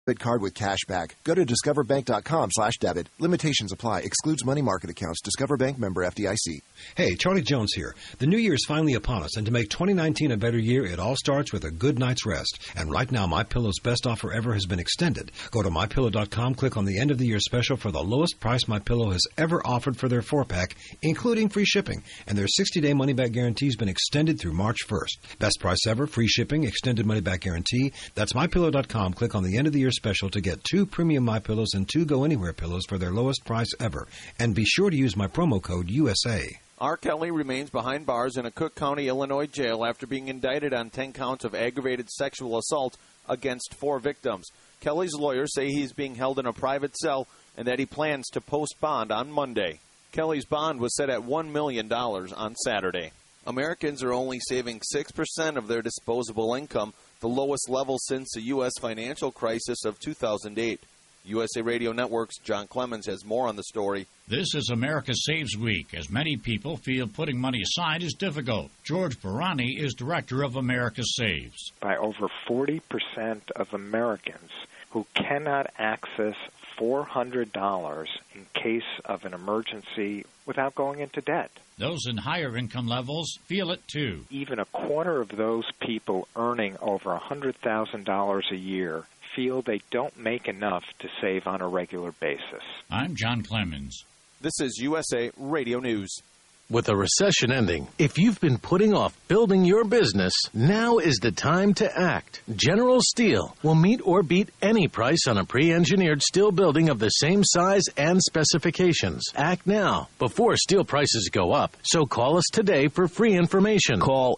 card with cash back. Go to discoverbank.com/debit. Limitations apply. Excludes money market accounts. Discover Bank, member FDIC. Hey, Charlie Jones here. The new year is finally upon us, and to make 2019 a better year, it all starts with a good night's rest. And right now, MyPillow's best offer ever has been extended. Go to MyPillow.com, click on the end of the year special for the lowest price MyPillow has ever offered for their 4-pack, including free shipping. And their 60-day money-back guarantee has been extended through March 1st. Best price ever, free shipping, extended money-back guarantee. That's MyPillow.com. Click on the end of the year special to get 2 premium MyPillows and 2 Go Anywhere pillows for their lowest price ever. And be sure to use my promo code USA. R. Kelly remains behind bars in a Cook County, Illinois jail after being indicted on 10 counts of aggravated sexual assault against 4 victims. Kelly's lawyers say he's being held in a private cell and that he plans to post bond on Monday. Kelly's bond was set at $1 million on Saturday. Americans are only saving 6% of their disposable income, the lowest level since the U.S. financial crisis of 2008. USA Radio Network's John Clemens has more on the story. This is America Saves Week, as many people feel putting money aside is difficult. George Barani is director of America Saves. By over 40% of Americans who cannot access $400 in case of an emergency without going into debt. Those in higher income levels feel it too. Even a quarter of those people earning over $100,000 a year feel they don't make enough to save on a regular basis. I'm John Clemens. This is USA Radio News. With a recession ending, if you've been putting off building your business, now is the time to act. General Steel will meet or beat any price on a pre-engineered steel building of the same size and specifications. Act now, before steel prices go up. So call us today for free information. Call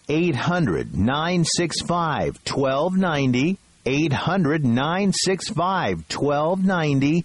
800-965-1290. 800-965-1290,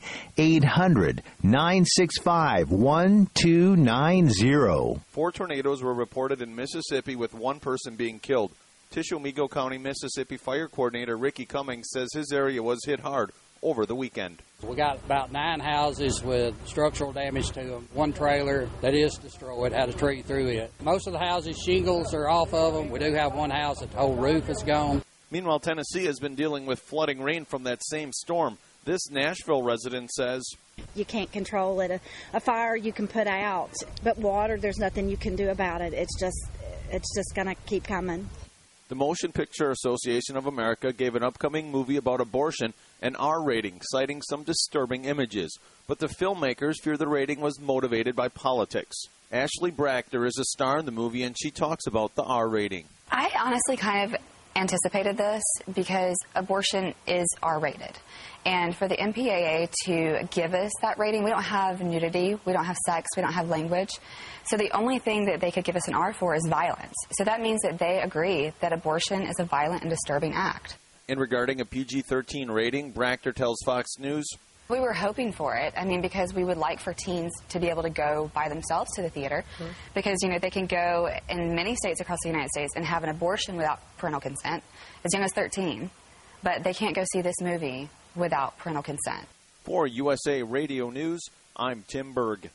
800-965-1290. 4 tornadoes were reported in Mississippi with 1 person being killed. Tishomingo County, Mississippi Fire Coordinator Ricky Cummings says his area was hit hard over the weekend. We got about 9 houses with structural damage to them. 1 trailer that is destroyed, had a tree through it. Most of the houses, shingles are off of them. We do have 1 house that the whole roof is gone. Meanwhile, Tennessee has been dealing with flooding rain from that same storm. This Nashville resident says, you can't control it. A fire you can put out, but water, there's nothing you can do about it. It's just going to keep coming. The Motion Picture Association of America gave an upcoming movie about abortion an R rating, citing some disturbing images. But the filmmakers fear the rating was motivated by politics. Ashley Brachter is a star in the movie, and she talks about the R rating. I honestly kind of anticipated this because abortion is R-rated. And for the MPAA to give us that rating, we don't have nudity, we don't have sex, we don't have language. So the only thing that they could give us an R for is violence. So that means that they agree that abortion is a violent and disturbing act. And regarding a PG-13 rating, Brachter tells Fox News, we were hoping for it. I mean, because we would like for teens to be able to go by themselves to the theater. Mm-hmm. Because, you know, they can go in many states across the United States and have an abortion without parental consent, as young as 13. But they can't go see this movie without parental consent. For USA Radio News, I'm Tim Berg.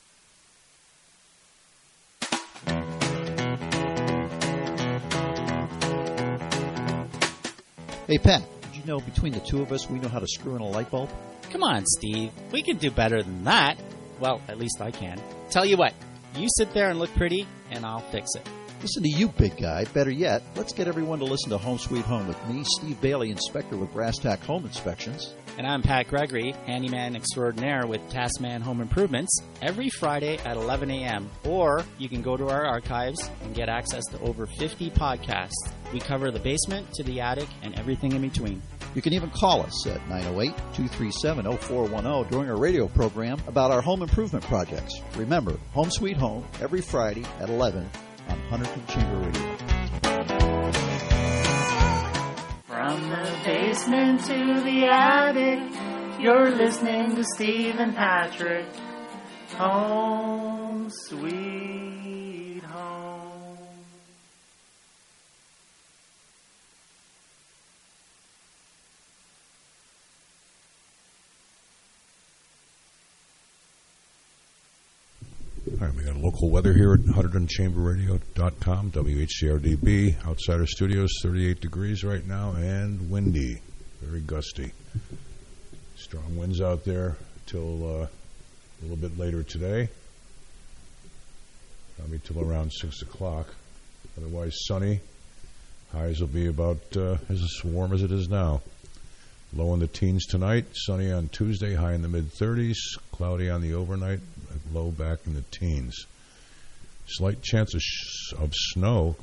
Hey, Pat, did you know between the two of us we know how to screw in a light bulb? Come on, Steve. We can do better than that. Well, at least I can. Tell you what, you sit there and look pretty, and I'll fix it. Listen to you, big guy. Better yet, let's get everyone to listen to Home Sweet Home with me, Steve Bailey, inspector with Brass Tack Home Inspections. And I'm Pat Gregory, handyman extraordinaire with Taskman Home Improvements, every Friday at 11 a.m. Or you can go to our archives and get access to over 50 podcasts. We cover the basement to the attic and everything in between. You can even call us at 908-237-0410 during our radio program about our home improvement projects. Remember, Home Sweet Home, every Friday at 11 on Hunterdon Chamber Radio. From the basement to the attic, you're listening to Steve and Patrick. Home Sweet Home. All right, we got local weather here at HunterdonChamberRadio.com, WHCRDB. Outside our studios, 38 degrees right now and windy, very gusty. Strong winds out there till a little bit later today. Probably till around 6 o'clock. Otherwise sunny. Highs will be about as warm as it is now. Low in the teens tonight. Sunny on Tuesday. High in the mid-30s. Cloudy on the overnight. Low back in the teens. Slight chance of snow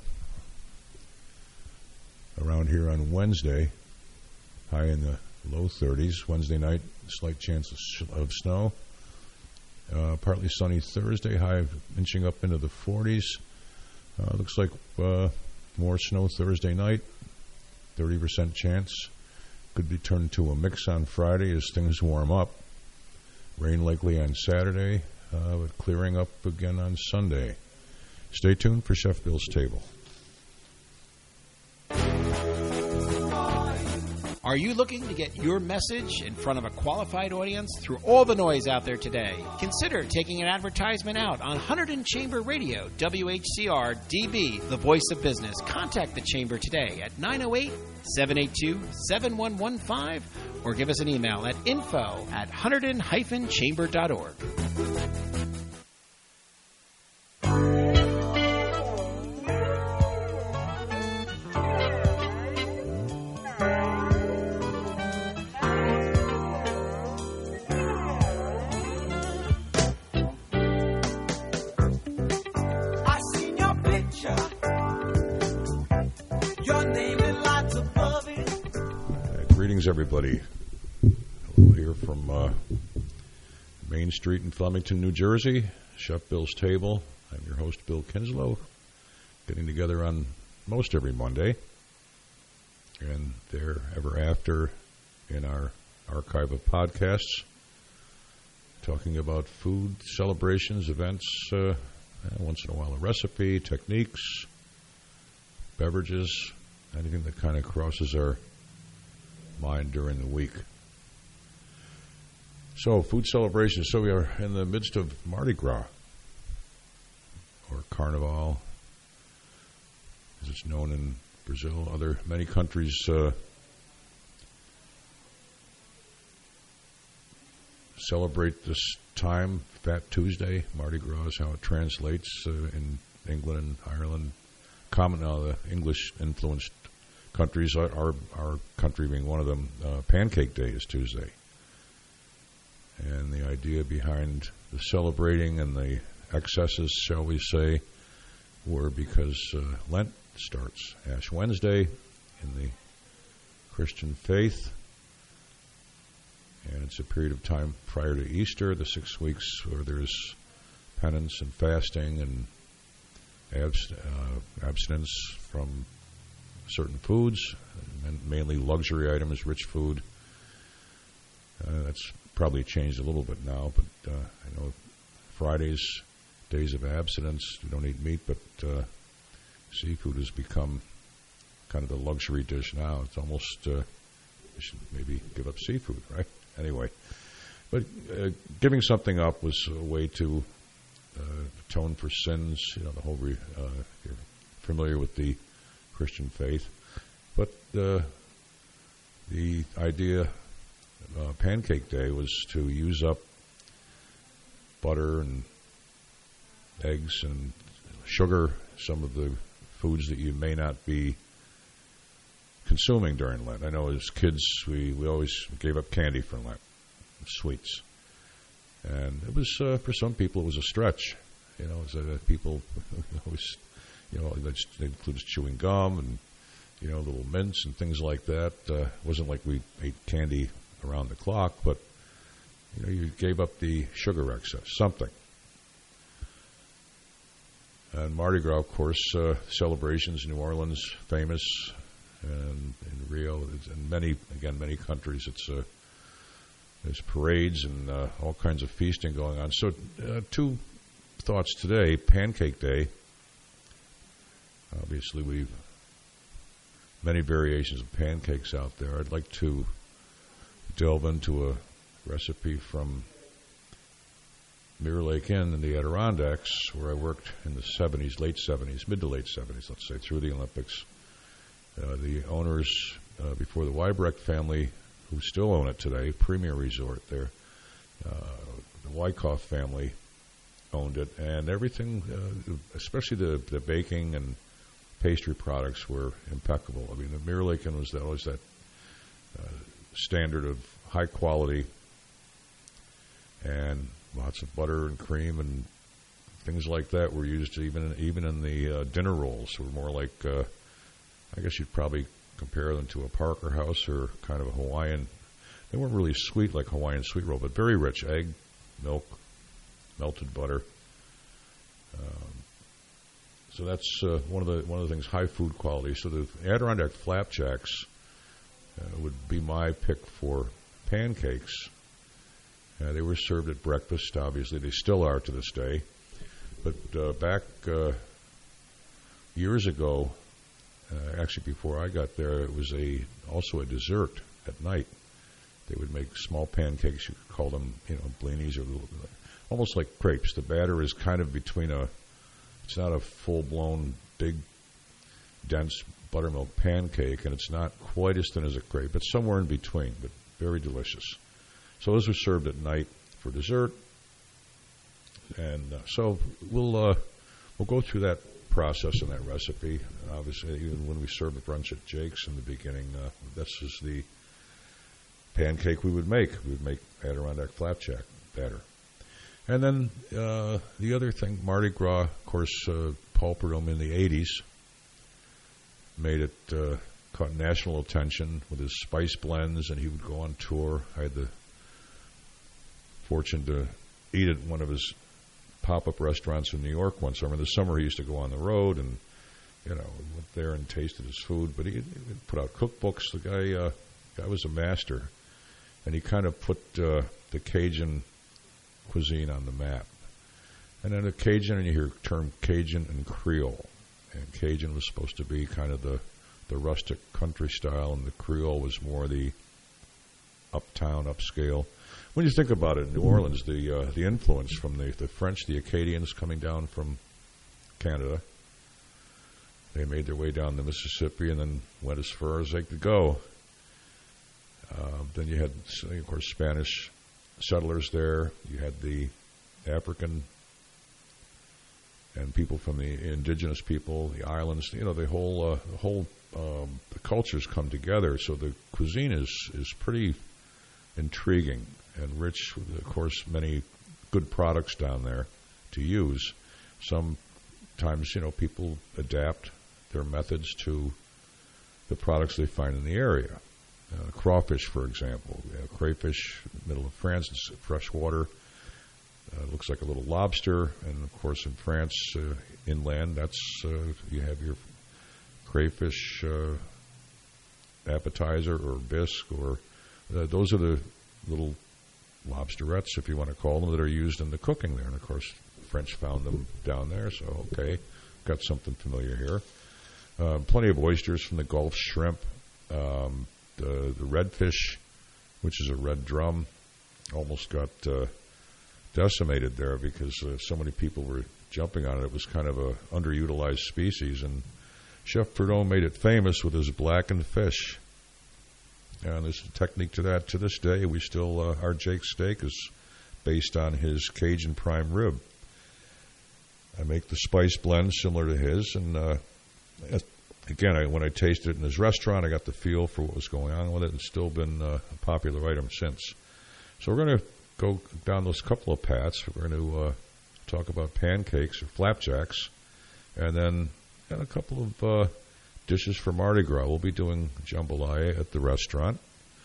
around here on Wednesday. High in the low 30s. Wednesday night, slight chance of snow. Partly sunny Thursday, high inching up into the 40s. Looks like more snow Thursday night, 30% chance. Could be turned to a mix on Friday as things warm up. Rain likely on Saturday, but clearing up again on Sunday. Stay tuned for Chef Bill's Table. Are you looking to get your message in front of a qualified audience through all the noise out there today? Consider taking an advertisement out on Hunterdon Chamber Radio, WHCR DB, the voice of business. Contact the Chamber today at 908-782-7115 or give us an email at info@hunterdon-chamber.org. Everybody. Hello here from Main Street in Flemington, New Jersey. Chef Bill's Table. I'm your host, Bill Kinslow. Getting together on most every Monday. And ever after in our archive of podcasts. Talking about food, celebrations, events. Once in a while a recipe, techniques, beverages. Anything that kind of crosses our mind during the week. So, food celebrations. So we are in the midst of Mardi Gras, or Carnival, as it's known in Brazil. Many countries celebrate this time, Fat Tuesday. Mardi Gras is how it translates in England and Ireland. Common now, the English-influenced countries, our country being one of them. Pancake Day is Tuesday. And the idea behind the celebrating and the excesses, shall we say, were because Lent starts Ash Wednesday in the Christian faith. And it's a period of time prior to Easter, the 6 weeks where there's penance and fasting and abstinence from certain foods, mainly luxury items, rich food. That's probably changed a little bit now, but I know Fridays, days of abstinence, you don't eat meat, but seafood has become kind of the luxury dish now. It's almost, you should maybe give up seafood, right? Anyway, but giving something up was a way to atone for sins. You know, the whole, you're familiar with the Christian faith, but the idea Pancake Day was to use up butter and eggs and sugar, some of the foods that you may not be consuming during Lent. I know as kids we always gave up candy for Lent, sweets, and it was for some people it was a stretch. You know, people always. You know, that includes chewing gum and, you know, little mints and things like that. It wasn't like we ate candy around the clock, but, you know, you gave up the sugar excess, something. And Mardi Gras, of course, celebrations in New Orleans, famous, and in Rio, and many countries. There's parades and all kinds of feasting going on. So, two thoughts today. Pancake Day. Obviously, we've many variations of pancakes out there. I'd like to delve into a recipe from Mirror Lake Inn in the Adirondacks, where I worked in the 70s, mid to late 70s, let's say, through the Olympics. The owners, before the Weibrecht family who still own it today, Premier Resort there. The Wyckoff family owned it, and everything, especially the baking and pastry products, were impeccable. I mean, the Mirror was always that standard of high quality and lots of butter and cream and things like that were used even in the dinner rolls. Were more like, I guess you'd probably compare them to a Parker House or kind of a Hawaiian. They weren't really sweet like Hawaiian sweet roll, but very rich. Egg, milk, melted butter. So that's one of the things, high food quality. So the Adirondack Flapjacks would be my pick for pancakes. They were served at breakfast, obviously. They still are to this day. But back years ago, actually before I got there, it was also a dessert at night. They would make small pancakes. You could call them, blinis, or almost like crepes. The batter is kind of between it's not a full-blown, big, dense buttermilk pancake, and it's not quite as thin as a crepe. It's somewhere in between, but very delicious. So those were served at night for dessert. And so we'll go through that process and that recipe. Obviously, even when we served the brunch at Jake's in the beginning, this is the pancake we would make. We would make Adirondack Flapjack batter. And then the other thing, Mardi Gras, of course, Paul Prudhomme in the 80s made it, caught national attention with his spice blends, and he would go on tour. I had the fortune to eat at one of his pop-up restaurants in New York one summer. In the summer, he used to go on the road and, went there and tasted his food. But he put out cookbooks. The guy was a master, and he kind of put the Cajun cuisine on the map. And then a Cajun, and you hear the term Cajun and Creole. And Cajun was supposed to be kind of the rustic country style, and the Creole was more the uptown, upscale. When you think about it, in New Orleans, the influence from the French, the Acadians coming down from Canada, they made their way down the Mississippi and then went as far as they could go. Then you had, of course, Spanish settlers there. You had the African and people from the indigenous people, the islands. The whole the cultures come together. So the cuisine is pretty intriguing and rich. Of course, many good products down there to use. Sometimes, people adapt their methods to the products they find in the area. Crawfish, for example. Crayfish, middle of France, it's fresh water. Looks like a little lobster. And, of course, in France, inland, that's you have your crayfish appetizer or bisque, or those are the little lobsterettes, if you want to call them, that are used in the cooking there. And, of course, the French found them down there, so, okay, got something familiar here. Plenty of oysters from the Gulf, shrimp. The redfish, which is a red drum, almost got decimated there because so many people were jumping on it. It was kind of a underutilized species, and Chef Prudhomme made it famous with his blackened fish. And there's a technique to that to this day. We still, our Jake's steak is based on his Cajun prime rib. I make the spice blend similar to his, and again, when I tasted it in his restaurant, I got the feel for what was going on with it. It's still been a popular item since. So we're going to go down those couple of paths. We're going to talk about pancakes or flapjacks, and then a couple of dishes for Mardi Gras. We'll be doing jambalaya at the restaurant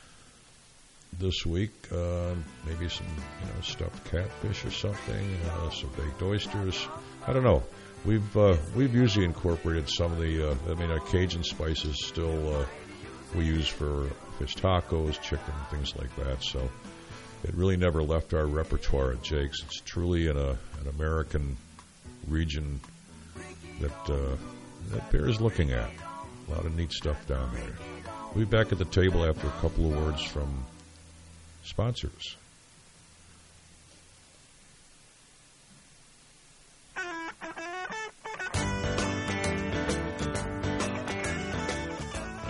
this week. Maybe some stuffed catfish or something, some baked oysters. I don't know. We've usually incorporated some of the our Cajun spices still we use for fish tacos, chicken, things like that. So it really never left our repertoire at Jake's. It's truly an American region that bears looking at. A lot of neat stuff down there. We'll be back at the table after a couple of words from sponsors.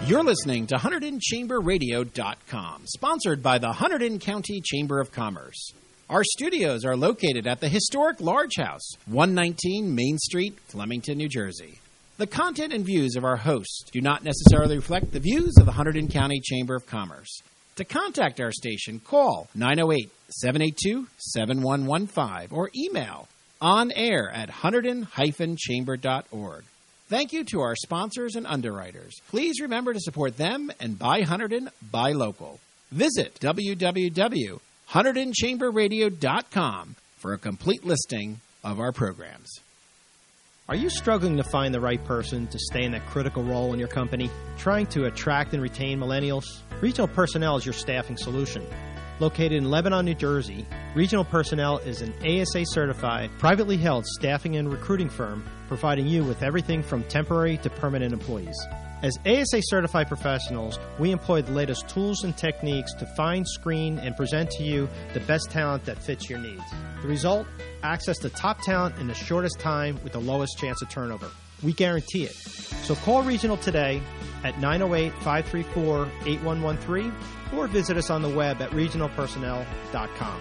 You're listening to HunterdonChamberRadio.com, sponsored by the Hunterdon County Chamber of Commerce. Our studios are located at the historic Large House, 119 Main Street, Flemington, New Jersey. The content and views of our hosts do not necessarily reflect the views of the Hunterdon County Chamber of Commerce. To contact our station, call 908-782-7115 or email onair@hunterdon-chamber.org. Thank you to our sponsors and underwriters. Please remember to support them and buy Hunterdon, buy local. Visit www.HunterdonChamberRadio.com for a complete listing of our programs. Are you struggling to find the right person to stay in that critical role in your company? Trying to attract and retain millennials? Regional Personnel is your staffing solution. Located in Lebanon, New Jersey, Regional Personnel is an ASA-certified, privately held staffing and recruiting firm providing you with everything from temporary to permanent employees. As ASA-certified professionals, we employ the latest tools and techniques to find, screen, and present to you the best talent that fits your needs. The result? Access to top talent in the shortest time with the lowest chance of turnover. We guarantee it. So call Regional today at 908-534-8113 or visit us on the web at regionalpersonnel.com.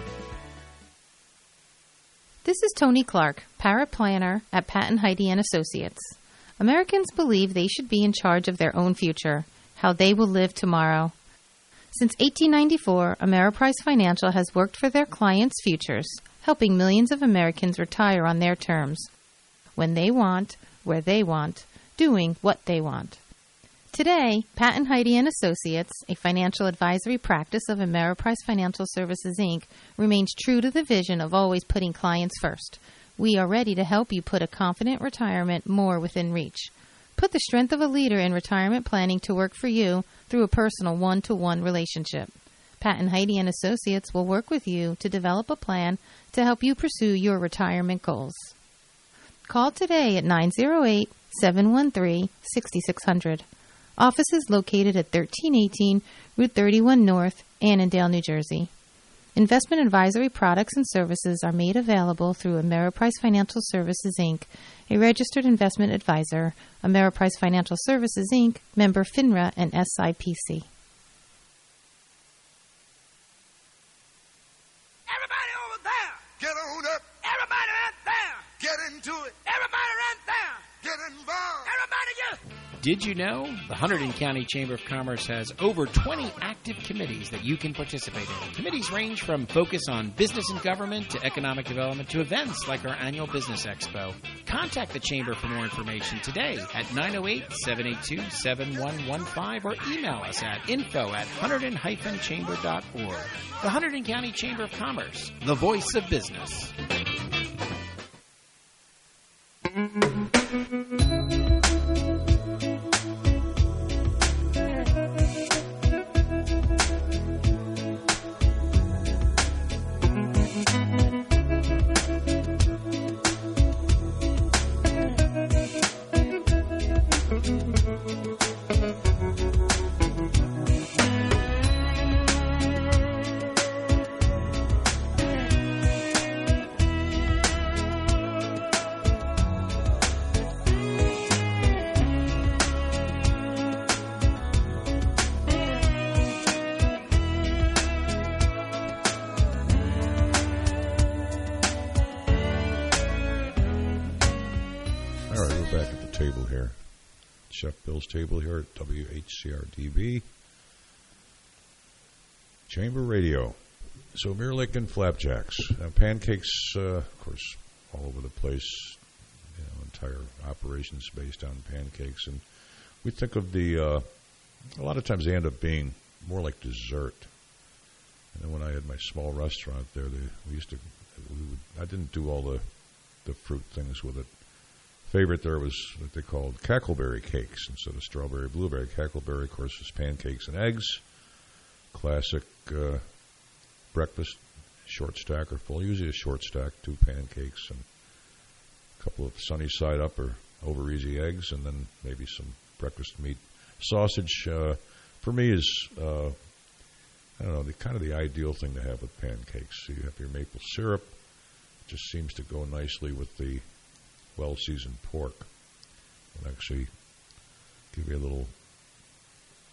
This is Tony Clark, paraplanner at Patton Heidi & Associates. Americans believe they should be in charge of their own future, how they will live tomorrow. Since 1894, Ameriprise Financial has worked for their clients' futures, helping millions of Americans retire on their terms, when they want, where they want, doing what they want. Today, Patton Heidi & Associates, a financial advisory practice of Ameriprise Financial Services, Inc., remains true to the vision of always putting clients first. We are ready to help you put a confident retirement more within reach. Put the strength of a leader in retirement planning to work for you through a personal one-to-one relationship. Patton Heidi & Associates will work with you to develop a plan to help you pursue your retirement goals. Call today at 908-713-6600. Office is located at 1318 Route 31 North, Annandale, New Jersey. Investment advisory products and services are made available through Ameriprise Financial Services, Inc., a registered investment advisor, Ameriprise Financial Services, Inc., member FINRA and SIPC. Everybody over there! Get on up! Everybody right there! Get into it! Everybody right there! Get involved! Everybody just... Did you know the Hunterdon County Chamber of Commerce has over 20 active committees that you can participate in? Committees range from focus on business and government to economic development to events like our annual Business Expo. Contact the Chamber for more information today at 908-782-7115 or email us at info@hunterdon-chamber.org. The Hunterdon County Chamber of Commerce, the voice of business. Table here at WHCR-DB Chamber Radio. So Mirror Lake and Flapjacks, pancakes, of course, all over the place. Entire operations based on pancakes, and we think of the. A lot of times they end up being more like dessert. And then when I had my small restaurant there, I didn't do all the fruit things with it. Favorite there was what they called cackleberry cakes instead of strawberry blueberry. Cackleberry, of course, is pancakes and eggs. Classic breakfast, short stack or full. Usually a short stack, 2 pancakes and a couple of sunny side up or over easy eggs, and then maybe some breakfast meat. Sausage, for me, is I don't know, the ideal thing to have with pancakes. So you have your maple syrup. It just seems to go nicely with the well-seasoned pork. It'll actually give you a little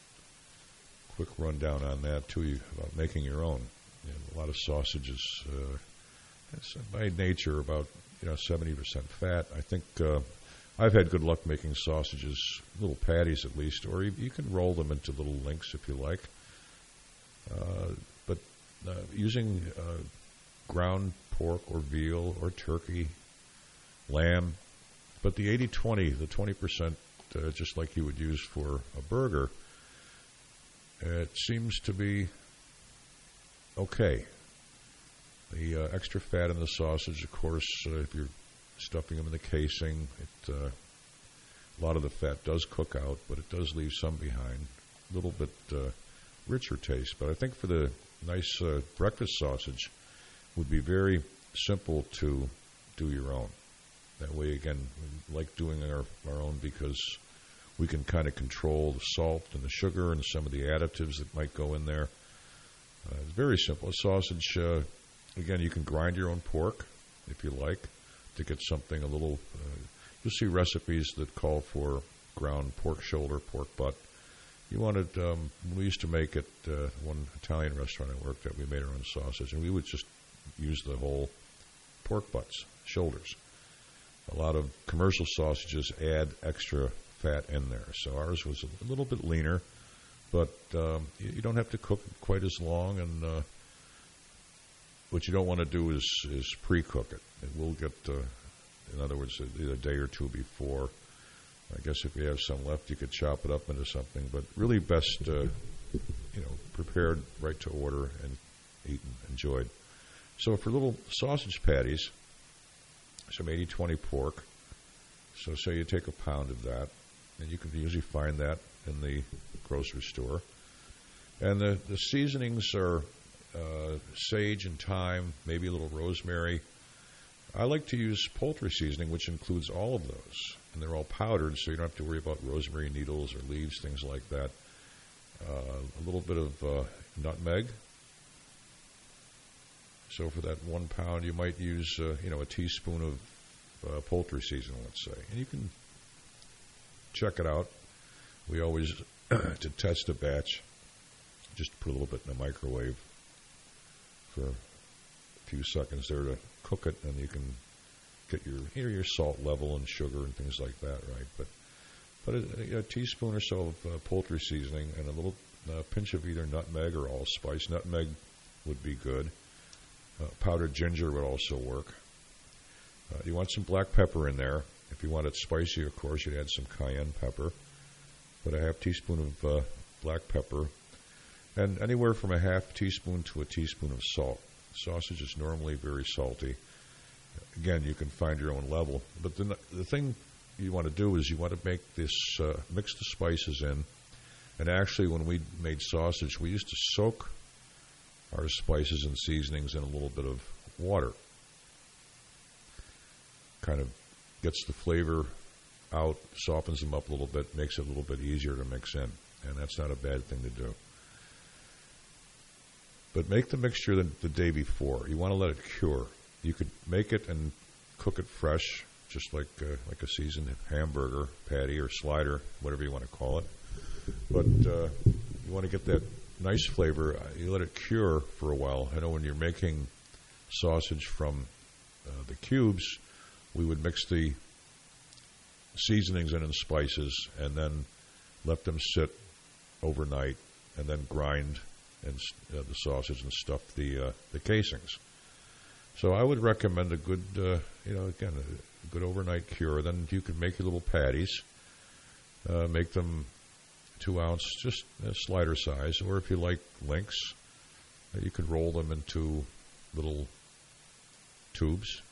quick rundown on that too about making your own. A lot of sausages, by nature, about 70% fat. I think I've had good luck making sausages, little patties at least, or you can roll them into little links if you like. But using ground pork or veal or turkey, lamb, but the 80-20, the 20%, just like you would use for a burger, it seems to be okay. The extra fat in the sausage, of course, if you're stuffing them in the casing, a lot of the fat does cook out, but it does leave some behind. A little bit richer taste. But I think for the nice breakfast sausage, would be very simple to do your own. That way, again, we like doing our own because we can kind of control the salt and the sugar and some of the additives that might go in there. It's very simple. A sausage, again, you can grind your own pork if you like to get something a little. You'll see recipes that call for ground pork shoulder, pork butt. You wanted, we used to make at one Italian restaurant I worked at, we made our own sausage, and we would just use the whole pork butts, shoulders. A lot of commercial sausages add extra fat in there, so ours was a little bit leaner, but you don't have to cook quite as long, and what you don't want to do is pre-cook it. It will get, in other words, a day or two before. I guess if you have some left, you could chop it up into something, but really best, prepared right to order and eaten, enjoyed. So for little sausage patties, some 80-20 pork. So say you take a pound of that, and you can usually find that in the grocery store. And the seasonings are sage and thyme, maybe a little rosemary. I like to use poultry seasoning, which includes all of those. And they're all powdered, so you don't have to worry about rosemary needles or leaves, things like that. A little bit of nutmeg. So for that 1 pound, you might use, a teaspoon of poultry seasoning, let's say. And you can check it out. We always, to test a batch, just put a little bit in the microwave for a few seconds there to cook it, and you can get your salt level and sugar and things like that, right? But a teaspoon or so of poultry seasoning and a little pinch of either nutmeg or allspice. Nutmeg would be good. Powdered ginger would also work. You want some black pepper in there. If you want it spicy, of course, you'd add some cayenne pepper. But a half teaspoon of black pepper, and anywhere from a half teaspoon to a teaspoon of salt. Sausage is normally very salty. Again, you can find your own level. But the thing you want to do is you want to make this, mix the spices in. And actually, when we made sausage, we used to soak our spices and seasonings in a little bit of water. Kind of gets the flavor out, softens them up a little bit, makes it a little bit easier to mix in. And that's not a bad thing to do. But make the mixture the day before. You want to let it cure. You could make it and cook it fresh, just like a seasoned hamburger patty or slider, whatever you want to call it. But you want to get that nice flavor. You let it cure for a while. I know when you're making sausage from the cubes, we would mix the seasonings in and spices and then let them sit overnight and then grind and the sausage and stuff the casings. So I would recommend a good, again, a good overnight cure. Then you could make your little patties, make them 2 ounce, just slider size, or if you like links, you could roll them into little tubes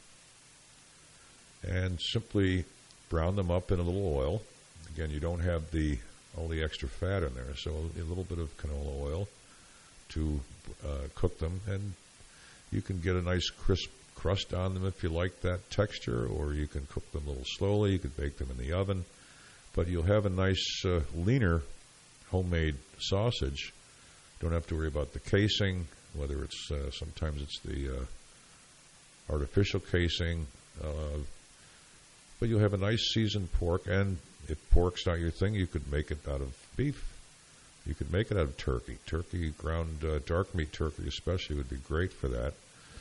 and simply brown them up in a little oil. Again, you don't have all the extra fat in there, so a little bit of canola oil to cook them, and you can get a nice crisp crust on them if you like that texture, or you can cook them a little slowly. You could bake them in the oven, but you'll have a nice leaner homemade sausage. Don't have to worry about the casing, whether it's sometimes it's the artificial casing, but you'll have a nice seasoned pork. And if pork's not your thing, you could make it out of beef. You could make it out of turkey. Turkey, ground dark meat turkey especially would be great for that.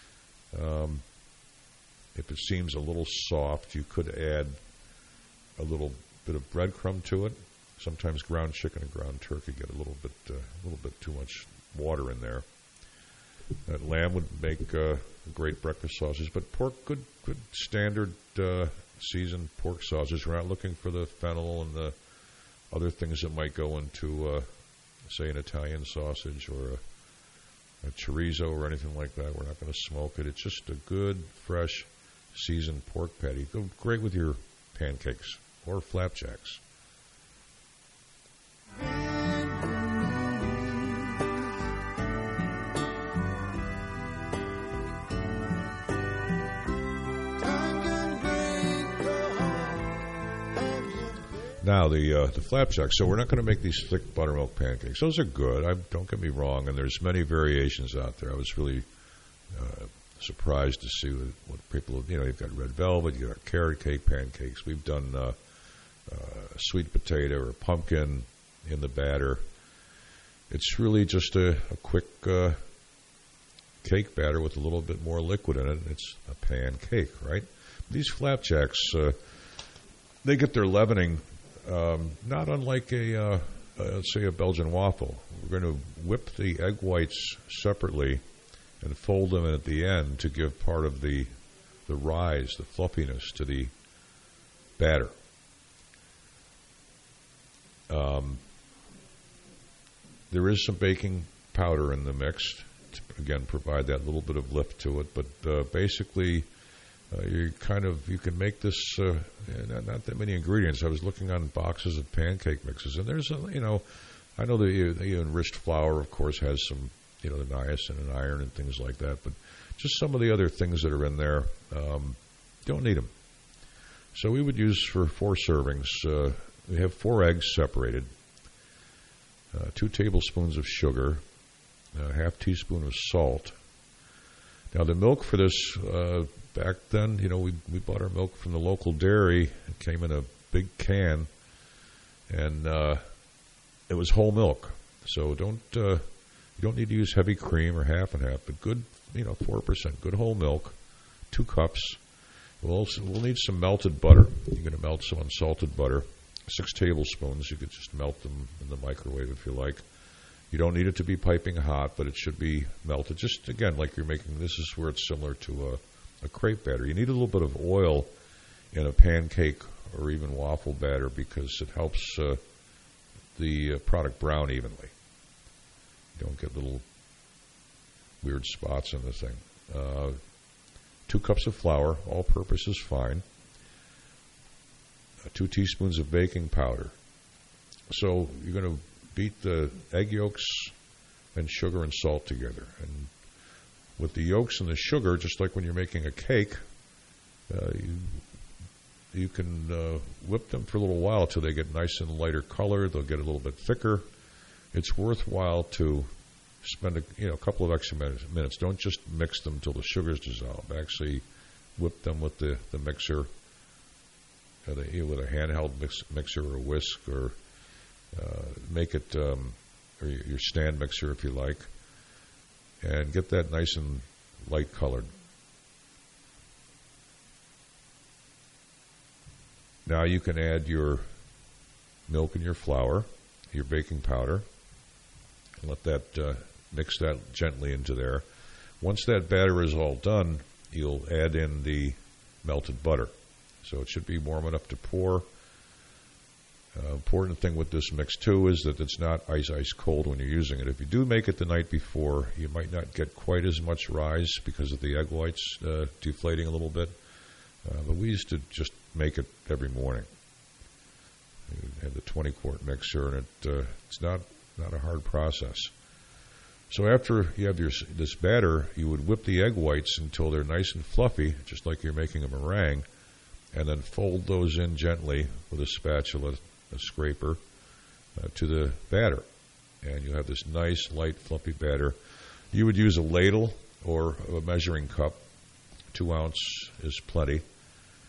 If it seems a little soft, you could add a little bit of breadcrumb to it. Sometimes ground chicken and ground turkey get a little bit too much water in there. Lamb would make great breakfast sausages, but pork, good standard seasoned pork sausages. We're not looking for the fennel and the other things that might go into, say, an Italian sausage or a chorizo or anything like that. We're not going to smoke it. It's just a good, fresh, seasoned pork patty. Go great with your pancakes or flapjacks. Now, the flapjacks, so we're not going to make these thick buttermilk pancakes. Those are good. Don't get me wrong, and there's many variations out there. I was really surprised to see what people, you've got red velvet, you've got carrot cake pancakes. We've done sweet potato or pumpkin in the batter. It's really just a quick cake batter with a little bit more liquid in it. It's a pancake, right? These flapjacks, they get their leavening not unlike let's say a Belgian waffle. We're going to whip the egg whites separately and fold them in at the end to give part of the rise, the fluffiness to the batter. There is some baking powder in the mix to, again, provide that little bit of lift to it, but basically you can make this not that many ingredients. I was looking on boxes of pancake mixes, and there's I know the enriched flour, of course, has some the niacin and iron and things like that, but just some of the other things that are in there don't need them. So we would use for 4 servings. We have 4 eggs separated, 2 tablespoons of sugar, a half teaspoon of salt. Now the milk for this. Back then, we bought our milk from the local dairy. It came in a big can, and it was whole milk. So you don't need to use heavy cream or half and half, but good, 4%, good whole milk, 2 cups. We'll need some melted butter. You're going to melt some unsalted butter, 6 tablespoons. You could just melt them in the microwave if you like. You don't need it to be piping hot, but it should be melted. Just, again, like you're making, this is where it's similar to a crepe batter. You need a little bit of oil in a pancake or even waffle batter because it helps the product brown evenly. You don't get little weird spots in the thing. 2 cups of flour, all-purpose is fine. 2 teaspoons of baking powder. So you're going to beat the egg yolks and sugar and salt together. And with the yolks and the sugar, just like when you're making a cake, you can whip them for a little while till they get nice and lighter color. They'll get a little bit thicker. It's worthwhile to spend a couple of extra minutes. Don't just mix them till the sugars dissolve. Actually, whip them with the mixer, with a handheld mixer or a whisk, or make it or your stand mixer if you like. And get that nice and light colored. Now you can add your milk and your flour, your baking powder, and let that mix that gently into there. Once that batter is all done, you'll add in the melted butter. So it should be warm enough to pour. Important thing with this mix, too, is that it's not ice cold when you're using it. If you do make it the night before, you might not get quite as much rise because of the egg whites deflating a little bit. But we used to just make it every morning. You have the 20-quart mixer, and it's not a hard process. So after you have this batter, you would whip the egg whites until they're nice and fluffy, just like you're making a meringue, and then fold those in gently with a spatula, a scraper, to the batter. And you have this nice, light, fluffy batter. You would use a ladle or a measuring cup. 2 ounce is plenty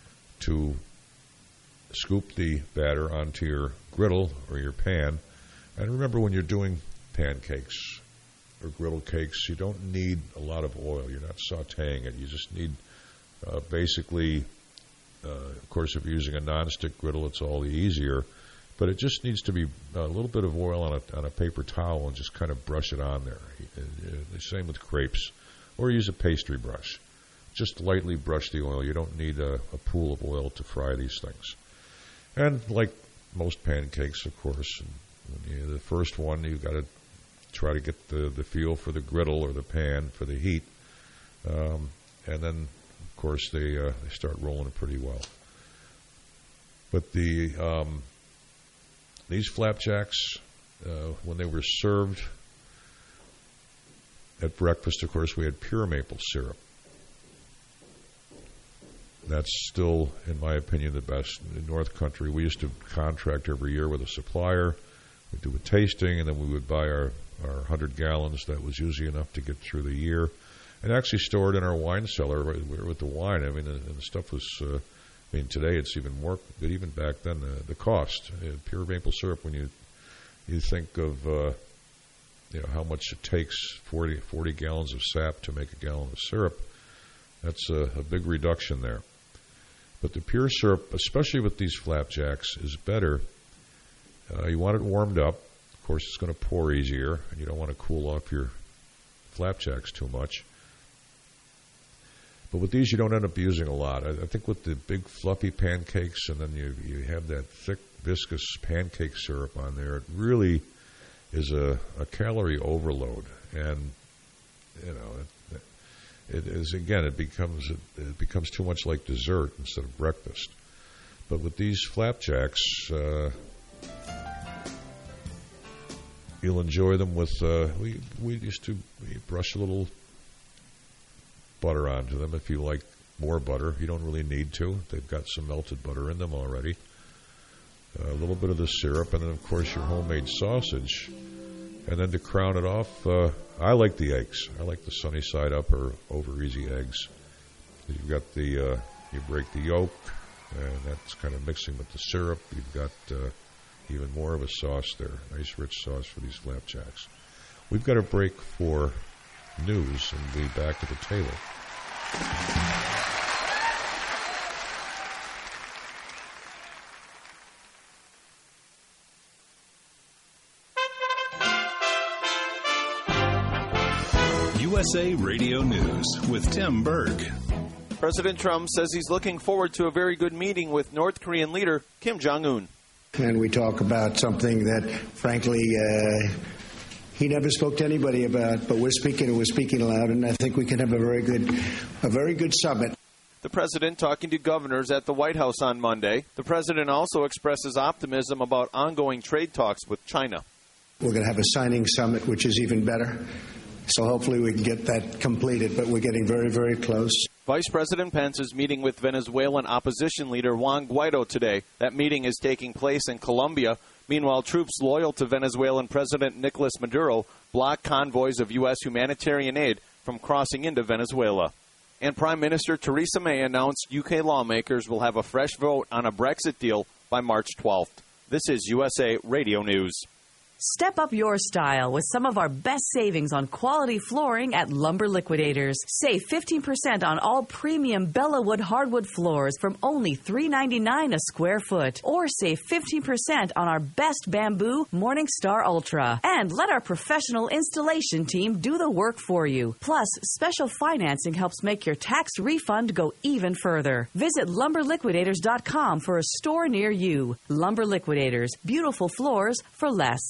to scoop the batter onto your griddle or your pan, And remember, when you're doing pancakes or griddle cakes, you don't need a lot of oil. You're not sautéing it. You just need basically, of course, if you're using a nonstick griddle, it's all the easier. But it just needs to be a little bit of oil on a paper towel and just kind of brush it on there. The same with crepes. Or use a pastry brush. Just lightly brush the oil. You don't need a pool of oil to fry these things. And like most pancakes, of course, the first one, you've got to try to get the feel for the griddle or the pan for the heat. And then, of course, they start rolling pretty well. But these flapjacks, when they were served at breakfast, of course, we had pure maple syrup. That's still, in my opinion, the best. In North Country, we used to contract every year with a supplier. We'd do a tasting, and then we would buy our 100 gallons. That was usually enough to get through the year. And actually stored in our wine cellar with the wine. I mean, and the stuff was, today it's even more, but even back then, the cost. Pure maple syrup, when you think of how much it takes, 40 gallons of sap to make a gallon of syrup, that's a big reduction there. But the pure syrup, especially with these flapjacks, is better. You want it warmed up. Of course, it's going to pour easier, and you don't want to cool off your flapjacks too much. But with these, you don't end up using a lot. I think with the big fluffy pancakes, and then you have that thick, viscous pancake syrup on there, it really is a calorie overload. And, it is, again, it becomes too much like dessert instead of breakfast. But with these flapjacks, you'll enjoy them with, we used to brush a little butter onto them if you like more butter. You don't really need to. They've got some melted butter in them already. A little bit of the syrup, and then, of course, your homemade sausage. And then to crown it off, I like the eggs. I like the sunny side up or over easy eggs. You've got you break the yolk, and that's kind of mixing with the syrup. You've got even more of a sauce there, nice rich sauce for these flapjacks. We've got a break for news and be back at the table. USA Radio News with Tim Berg. President Trump says he's looking forward to a very good meeting with North Korean leader Kim Jong-un. And we talk about something that, frankly, he never spoke to anybody about, but we're speaking aloud, and I think we can have a very good summit. The president talking to governors at the White House on Monday. The president also expresses optimism about ongoing trade talks with China. We're going to have a signing summit, which is even better. So hopefully we can get that completed, but we're getting very, very close. Vice President Pence is meeting with Venezuelan opposition leader Juan Guaido today. That meeting is taking place in Colombia. Meanwhile, troops loyal to Venezuelan President Nicolas Maduro block convoys of U.S. humanitarian aid from crossing into Venezuela. And Prime Minister Theresa May announced UK lawmakers will have a fresh vote on a Brexit deal by March 12th. This is USA Radio News. Step up your style with some of our best savings on quality flooring at Lumber Liquidators. Save 15% on all premium Bellawood hardwood floors from only $3.99 a square foot. Or save 15% on our best bamboo Morningstar Ultra. And let our professional installation team do the work for you. Plus, special financing helps make your tax refund go even further. Visit LumberLiquidators.com for a store near you. Lumber Liquidators. Beautiful floors for less.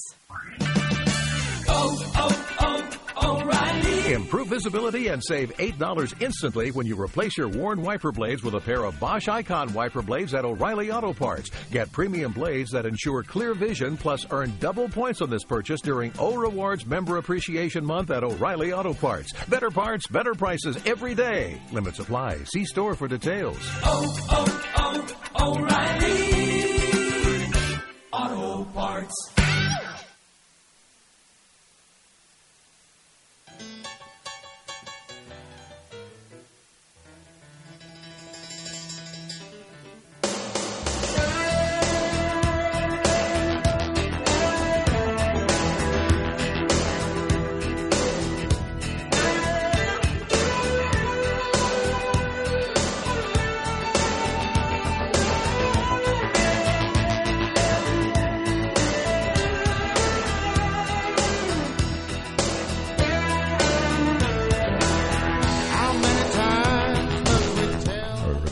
O'Reilly. Improve visibility and save $8 instantly when you replace your worn wiper blades with a pair of Bosch Icon wiper blades at O'Reilly Auto Parts. Get premium blades that ensure clear vision, plus earn double points on this purchase during O Rewards Member Appreciation Month at O'Reilly Auto Parts. Better parts, better prices every day. Limits apply. See store for details. O'Reilly Auto Parts.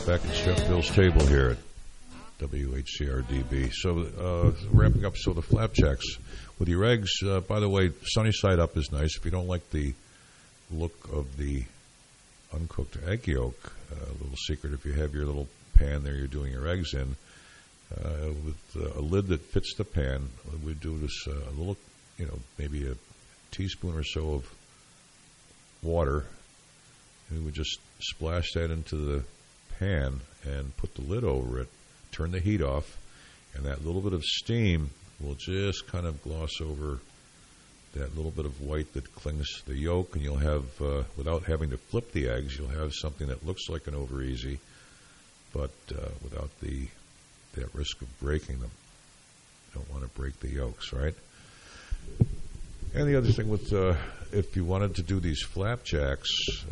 back at Chef Bill's table here at WHCR-DB. So ramping up, so the flapjacks with your eggs, by the way, sunny side up is nice. If you don't like the look of the uncooked egg yolk, a little secret, if you have your little pan there you're doing your eggs in, with a lid that fits the pan, we do this a little, maybe a teaspoon or so of water. We would just splash that into the pan and put the lid over it, turn the heat off, and that little bit of steam will just kind of gloss over that little bit of white that clings to the yolk, and you'll have, without having to flip the eggs, you'll have something that looks like an over easy, but without that risk of breaking them. You don't want to break the yolks, right? And the other thing with, if you wanted to do these flapjacks,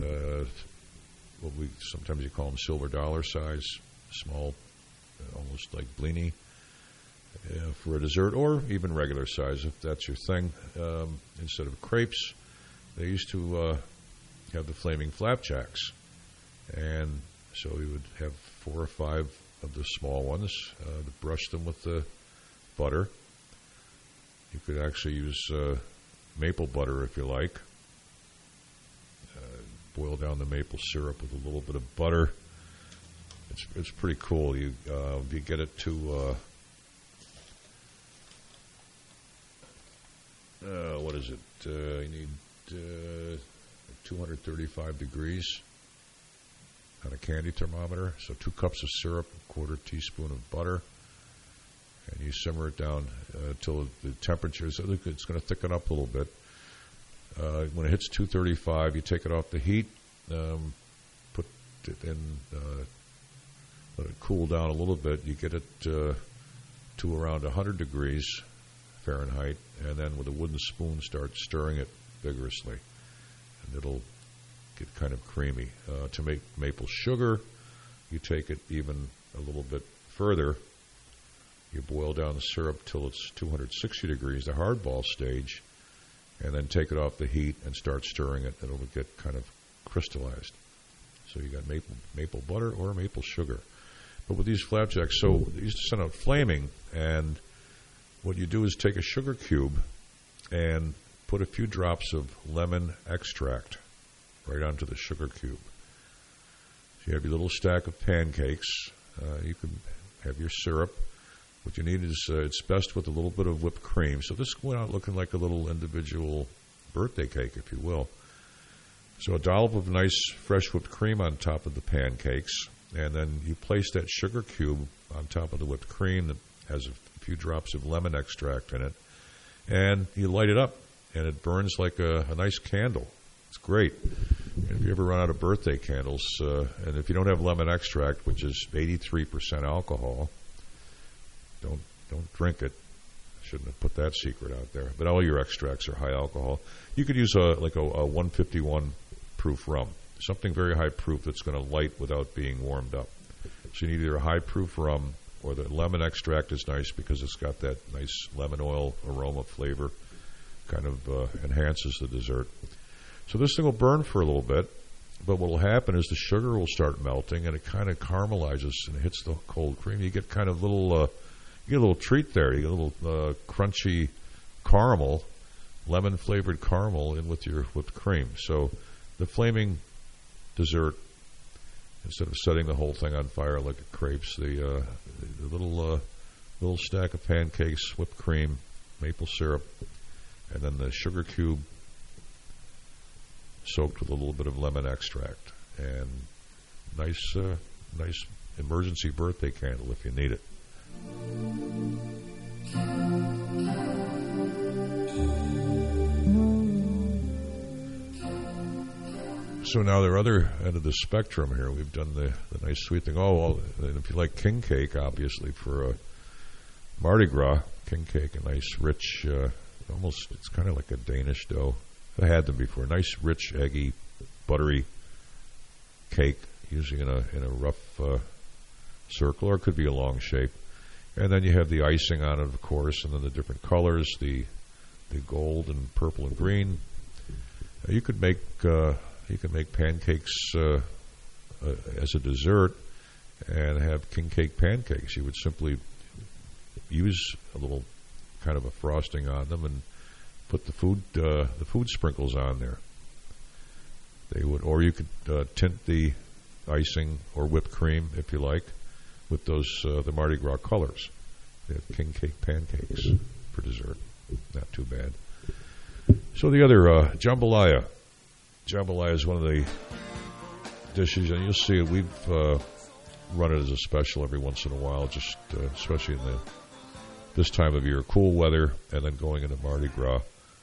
sometimes you call them silver dollar size, small, almost like blini, for a dessert, or even regular size if that's your thing. Instead of crepes, they used to have the flaming flapjacks, and so we would have 4 or 5 of the small ones, to brush them with the butter. You could actually use maple butter if you like. Boil down the maple syrup with a little bit of butter. It's pretty cool. You get it to what is it? You need 235 degrees on a candy thermometer. So 2 cups of syrup, a quarter teaspoon of butter, and you simmer it down until the temperature is. It's going to thicken up a little bit. When it hits 235, you take it off the heat, put it in, let it cool down a little bit. You get it to around 100 degrees Fahrenheit, and then with a wooden spoon start stirring it vigorously, and it'll get kind of creamy. To make maple sugar, you take it even a little bit further. You boil down the syrup till it's 260 degrees, the hardball stage, and then take it off the heat and start stirring it, and it'll get kind of crystallized. So you got maple butter or maple sugar. But with these flapjacks, so they used to send out flaming, and what you do is take a sugar cube and put a few drops of lemon extract right onto the sugar cube. So you have your little stack of pancakes. You can have your syrup. What you need is, it's best with a little bit of whipped cream. So this went out looking like a little individual birthday cake, if you will. So a dollop of nice fresh whipped cream on top of the pancakes, and then you place that sugar cube on top of the whipped cream that has a few drops of lemon extract in it, and you light it up, and it burns like a nice candle. It's great. And if you ever run out of birthday candles, and if you don't have lemon extract, which is 83% alcohol, don't drink it. Shouldn't have put that secret out there. But all your extracts are high alcohol. You could use a 151 proof rum, something very high proof that's going to light without being warmed up. So you need either a high proof rum, or the lemon extract is nice because it's got that nice lemon oil aroma flavor, kind of enhances the dessert. So this thing will burn for a little bit, but what will happen is the sugar will start melting, and it kind of caramelizes and it hits the cold cream. You get kind of you get a little treat there. You get a little crunchy caramel, lemon-flavored caramel in with your whipped cream. So the flaming dessert, instead of setting the whole thing on fire like crepes, the little stack of pancakes, whipped cream, maple syrup, and then the sugar cube soaked with a little bit of lemon extract. And nice emergency birthday candle if you need it. So now the other end of the spectrum here, we've done the nice sweet thing. And if you like king cake, obviously for a Mardi Gras, king cake, a nice rich, it's kind of like a Danish dough. I had them before. Nice, rich, eggy, buttery cake, usually in a rough circle, or it could be a long shape. And then you have the icing on it, of course, and then the different colors, the gold and purple and green. You could make pancakes as a dessert and have king cake pancakes. You would simply use a little kind of a frosting on them and put the food sprinkles on there. They would, or you could tint the icing or whipped cream if you like with those the Mardi Gras colors. They have king cake pancakes for dessert. Not too bad. So the other jambalaya. Jambalaya is one of the dishes, and you'll see it. We've run it as a special every once in a while, just especially in this time of year, cool weather, and then going into Mardi Gras.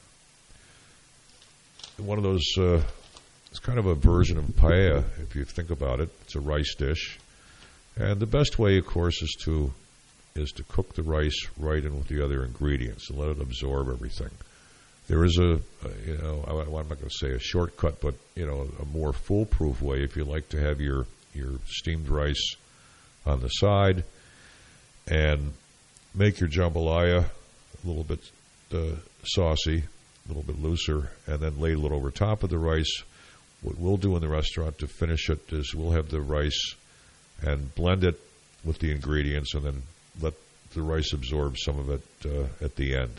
One of those, it's kind of a version of paella, if you think about it. It's a rice dish, and the best way, of course, is to cook the rice right in with the other ingredients and let it absorb everything. There is I'm not going to say a shortcut, but a more foolproof way if you like to have your steamed rice on the side and make your jambalaya a little bit saucy, a little bit looser, and then ladle it over top of the rice. What we'll do in the restaurant to finish it is we'll have the rice and blend it with the ingredients and then let the rice absorb some of it at the end.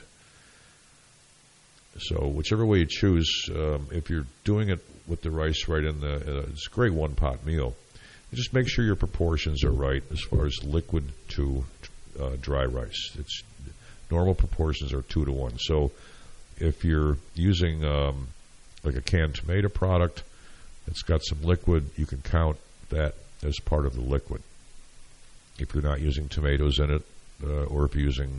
So whichever way you choose, if you're doing it with the rice right in it's a great one-pot meal. Just make sure your proportions are right as far as liquid to dry rice. It's normal proportions are 2 to 1. So if you're using like a canned tomato product, it's got some liquid, you can count that as part of the liquid. If you're not using tomatoes in it, or if you're using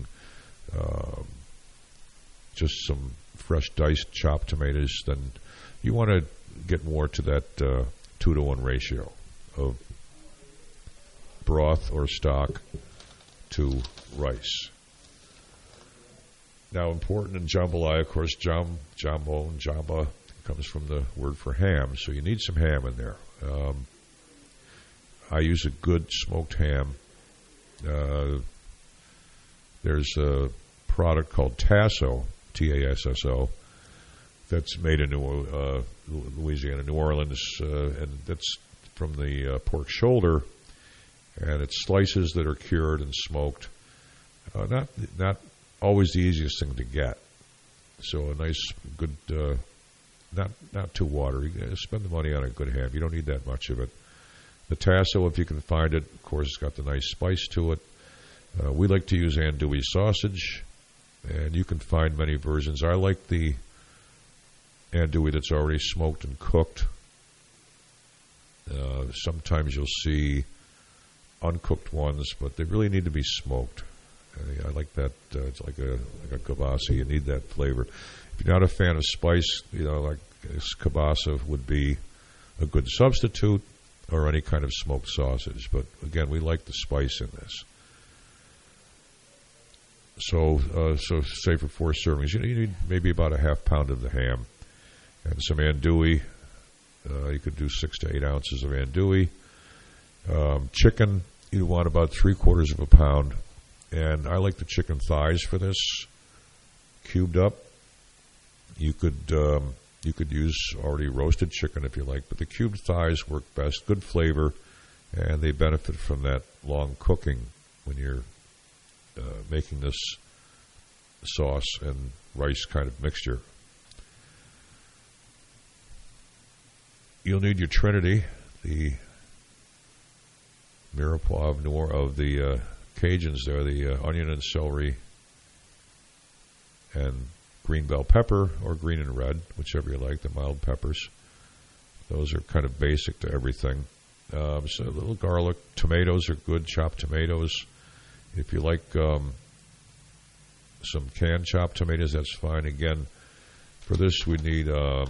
just some fresh diced chopped tomatoes, then you want to get more to that 2 to 1 ratio of broth or stock to rice. Now, important in jambalaya, of course, jamba comes from the word for ham, so you need some ham in there. I use a good smoked ham. There's a product called Tasso, Tasso, that's made in Louisiana, New Orleans, and that's from the pork shoulder, and it's slices that are cured and smoked. Not always the easiest thing to get. So a nice, good, not too watery. Spend the money on a good ham. You don't need that much of it. The Tasso, if you can find it, of course, it's got the nice spice to it. We like to use andouille sausage, and you can find many versions. I like the andouille that's already smoked and cooked. Sometimes you'll see uncooked ones, but they really need to be smoked. I like that. It's like a kielbasa. You need that flavor. If you're not a fan of spice, like kielbasa would be a good substitute, or any kind of smoked sausage. But again, we like the spice in this. So say for 4 servings, you need maybe about a half pound of the ham and some andouille. You could do 6 to 8 ounces of andouille. Chicken, you want about 3/4 of a pound. And I like the chicken thighs for this, cubed up. You could use already roasted chicken if you like, but the cubed thighs work best. Good flavor, and they benefit from that long cooking when you're making this sauce and rice kind of mixture. You'll need your Trinity, the mirepoix of the Cajuns there, the onion and celery and green bell pepper, or green and red, whichever you like, the mild peppers. Those are kind of basic to everything. So a little garlic. Tomatoes are good, chopped tomatoes. If you like some canned chopped tomatoes, that's fine. Again, for this we need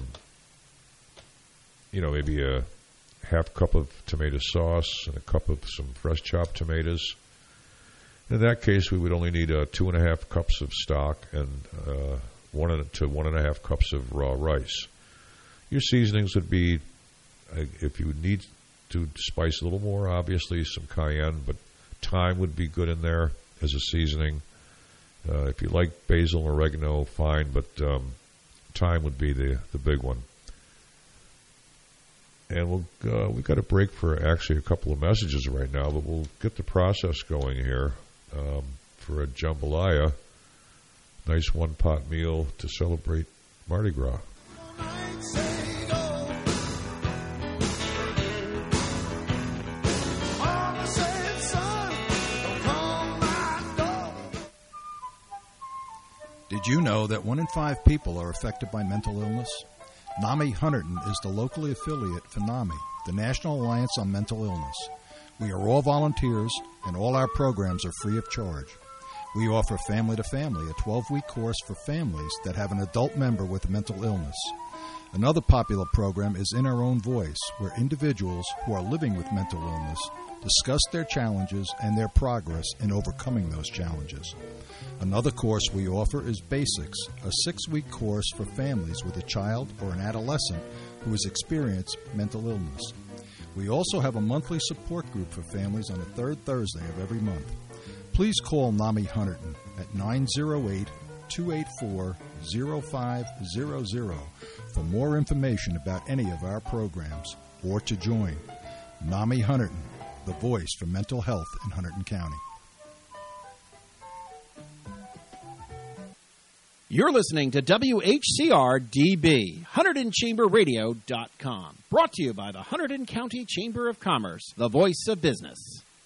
maybe a half cup of tomato sauce and a cup of some fresh chopped tomatoes. In that case, we would only need 2.5 cups of stock and 1 to 1.5 cups of raw rice. Your seasonings would be, if you need to spice a little more, obviously some cayenne, but thyme would be good in there as a seasoning. If you like basil or oregano, fine, but thyme would be the big one. And we've got a break for actually a couple of messages right now, but we'll get the process going here for a jambalaya. Nice one-pot meal to celebrate Mardi Gras. Did you know that 1 in 5 people are affected by mental illness? NAMI Hunterdon is the locally affiliate for NAMI, the National Alliance on Mental Illness. We are all volunteers, and all our programs are free of charge. We offer Family to Family, a 12-week course for families that have an adult member with a mental illness. Another popular program is In Our Own Voice, where individuals who are living with mental illness discuss their challenges and their progress in overcoming those challenges. Another course we offer is Basics, a 6-week course for families with a child or an adolescent who has experienced mental illness. We also have a monthly support group for families on the third Thursday of every month. Please call NAMI Hunterdon at 908-284-0500 for more information about any of our programs or to join. NAMI Hunterdon, the voice for mental health in Hunterdon County. You're listening to WHCR-DB, HunterdonChamberRadio.com. Brought to you by the Hunterdon County Chamber of Commerce, the voice of business.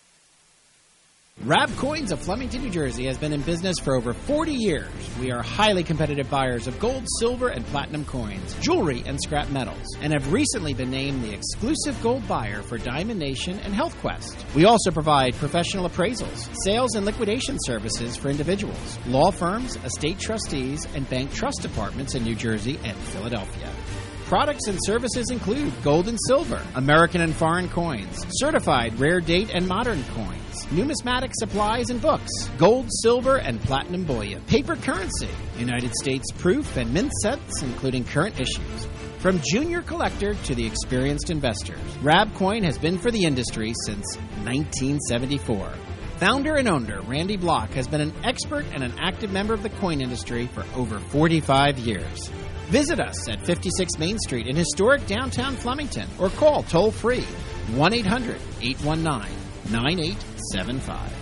Rab Coins of Flemington, New Jersey has been in business for over 40 years. We are highly competitive buyers of gold, silver, and platinum coins, jewelry, and scrap metals, and have recently been named the exclusive gold buyer for Diamond Nation and Health Quest. We also provide professional appraisals, sales and liquidation services for individuals, law firms, estate trustees, and bank trust departments in New Jersey and Philadelphia. Products and services include gold and silver, American and foreign coins, certified rare date and modern coins, numismatic supplies and books, gold, silver, and platinum bullion, paper currency, United States proof and mint sets, including current issues. From junior collector to the experienced investors, Rab Coin has been for the industry since 1974. Founder and owner Randy Block has been an expert and an active member of the coin industry for over 45 years. Visit us at 56 Main Street in historic downtown Flemington or call toll-free 1-800-819-9875.